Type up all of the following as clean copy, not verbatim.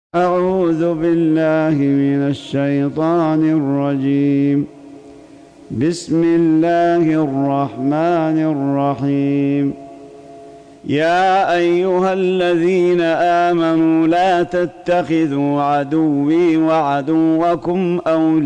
أعوذ بالله من الشيطان الرجيم. بسم الله الرحمن الرحيم. يا أيها الذين آمنوا لا تتخذوا عدوي وعدوكم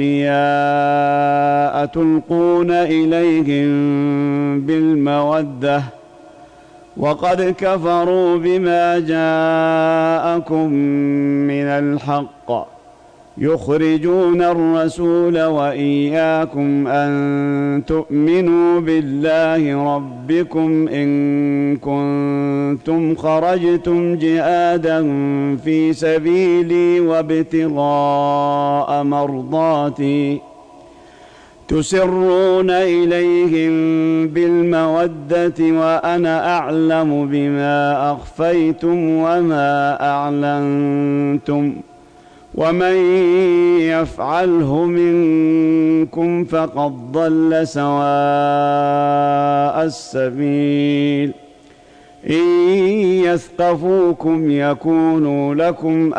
أولياء تلقون إليهم بالمودة وقد كفروا بما جاءكم من الحق يخرجون الرسول وإياكم أن تؤمنوا بالله ربكم إن كنتم خرجتم جهادا في سبيلي وابتغاء مرضاتي تسرون إليهم بالمودة وأنا أعلم بما أخفيتم وما أعلنتم ومن يفعله منكم فقد ضل سواء السبيل. إن يثقفوكم يكونوا لكم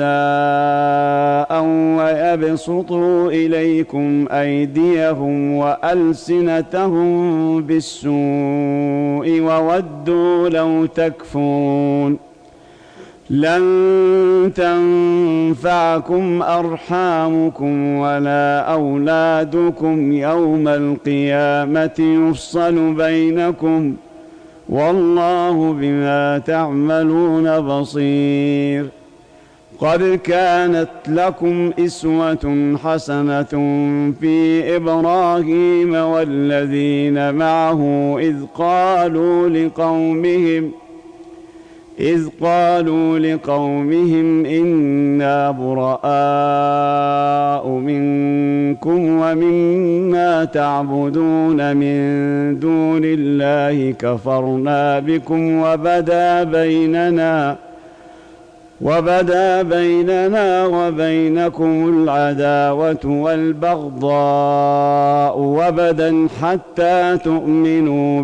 أعداء ويبسطوا إليكم أيديهم وألسنتهم بالسوء وودوا لو تكفرون. لن تنفعكم أرحامكم ولا أولادكم يوم القيامة يفصل بينكم والله بما تعملون بصير. قد كانت لكم إسوة حسنة في إبراهيم والذين معه إذ قالوا لقومهم إنا براء منكم ومما تعبدون من دون الله كفرنا بكم وبدا بيننا وبينكم العداوة والبغضاء وبدا حتى تؤمنوا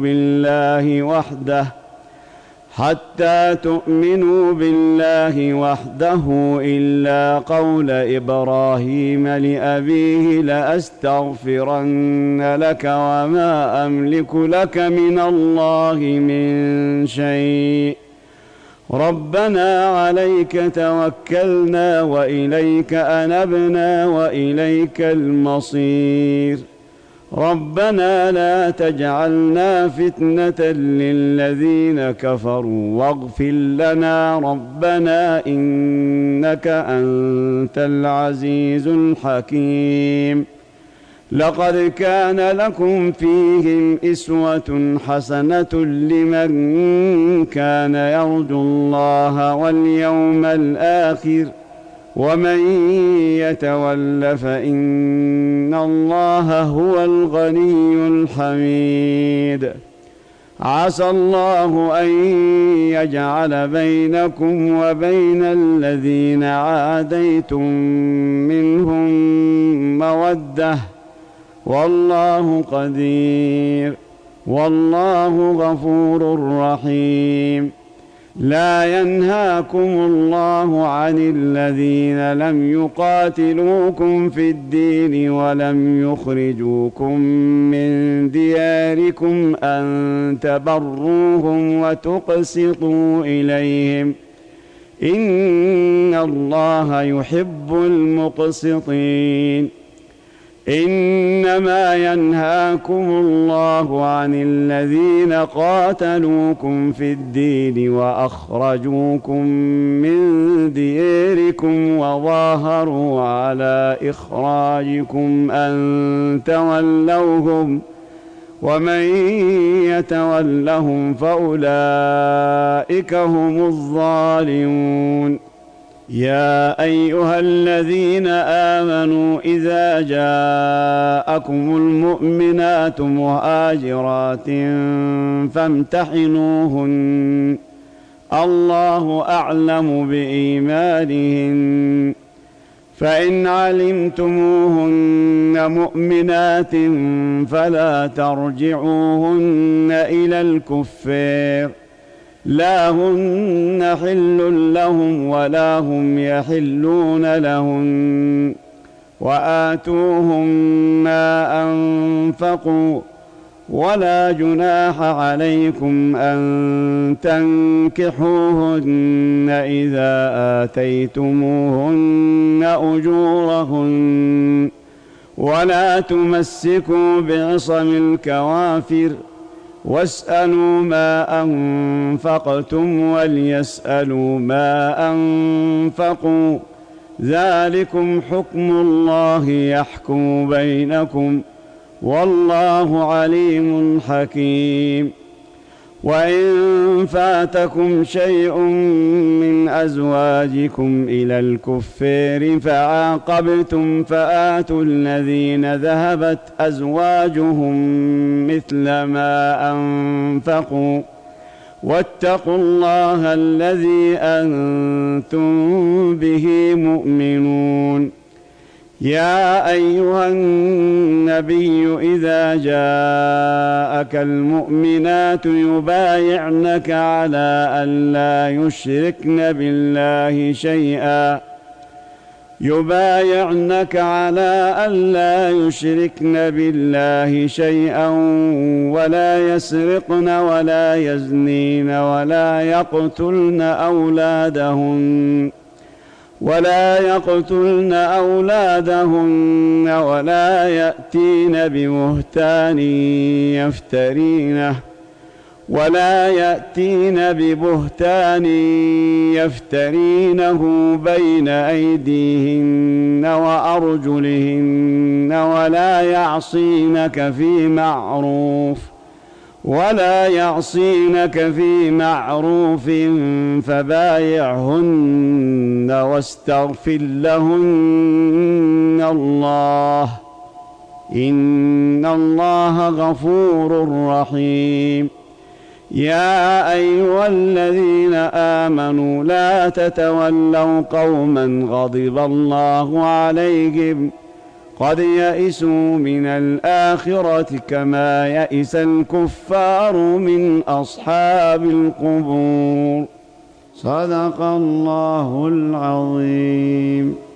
بالله وحده إلا قول إبراهيم لأبيه لأستغفرن لك وما أملك لك من الله من شيء ربنا عليك توكلنا وإليك أنبنا وإليك المصير. ربنا لا تجعلنا فتنة للذين كفروا واغفر لنا ربنا إنك أنت العزيز الحكيم. لقد كان لكم فيهم إسوة حسنة لمن كان يرجو الله واليوم الآخر ومن يتول فإن الله هو الغني الحميد. عسى الله أن يجعل بينكم وبين الذين عاديتم منهم مودة والله قدير والله غفور رحيم. لا ينهاكم الله عن الذين لم يقاتلوكم في الدين ولم يخرجوكم من دياركم أن تبروهم وتقسطوا إليهم إن الله يحب المقسطين. إنما ينهاكم الله عن الذين قاتلوكم في الدين وأخرجوكم من دياركم وظاهروا على إخراجكم أن تولوهم ومن يتولهم فأولئك هم الظالمون. يا أيها الذين آمنوا إذا جاءكم المؤمنات مهاجرات فامتحنوهن الله أعلم بإيمانهن فإن علمتموهن مؤمنات فلا ترجعوهن إلى الكفار لا هن حل لهم ولا هم يحلون لهن وآتوهم ما أنفقوا ولا جناح عليكم أن تنكحوهن إذا آتيتموهن أجورهن ولا تمسكوا بعصم الكوافر واسألوا ما أنفقتم وليسألوا ما أنفقوا ذلكم حكم الله يحكم بينكم والله عليم حكيم. وإن فاتكم شيء من أزواجكم إلى الكفار فعاقبتم فآتوا الذين ذهبت أزواجهم مثل ما أنفقوا واتقوا الله الذي أنتم به مؤمنون. يا أيها النبي إذا جاءك المؤمنات يبايعنك على ألا يشركن بالله شيئا ولا يسرقن ولا يزنين ولا يقتلن أولادهن ولا يأتين ببهتان يفترينه بين أيديهن وأرجلهن ولا يعصينك في معروف فبايعهن واستغفر لهن الله إن الله غفور رحيم. يا أيها الذين آمنوا لا تتولوا قوما غضب الله عليهم قد يئسوا من الآخرة كما يئس الكفار من أصحاب القبور. صدق الله العظيم.